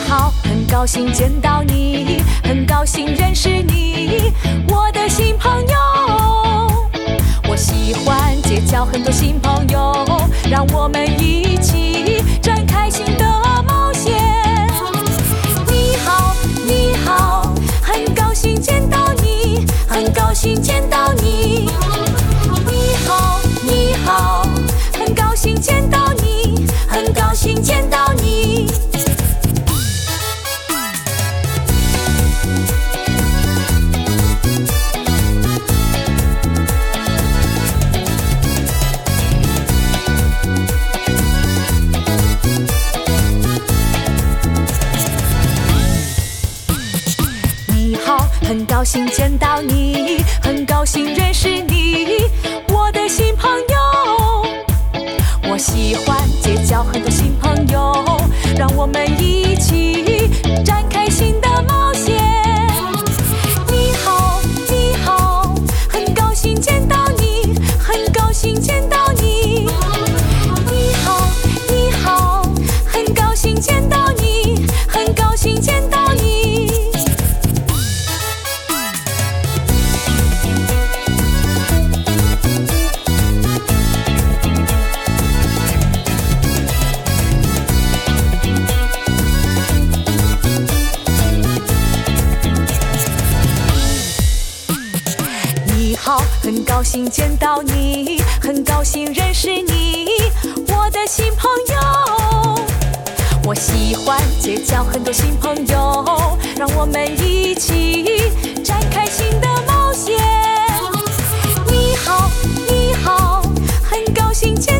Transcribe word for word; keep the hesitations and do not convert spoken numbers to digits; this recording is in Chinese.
好，很高兴见到你，很高兴认识你，我的新朋友。我喜欢结交很多新朋友，让我们一起展开新的冒险。你好，你好，很高兴见到你，很高兴见到你。你好，你好，很高兴见到你，很高兴见到你。你好，很高兴见到你，很高兴认识你，我的新朋友。我喜欢结交很多新朋友，让我们一起展开新的冒险。你好，你好，很高兴见到你，很高兴见到你。你好，你好，很高兴见到你，很高兴见到你。你好，很高兴见到你，很高兴认识你，我的新朋友。我喜欢结交很多新朋友，让我们一起展开新的冒险。你好，你好，很高兴见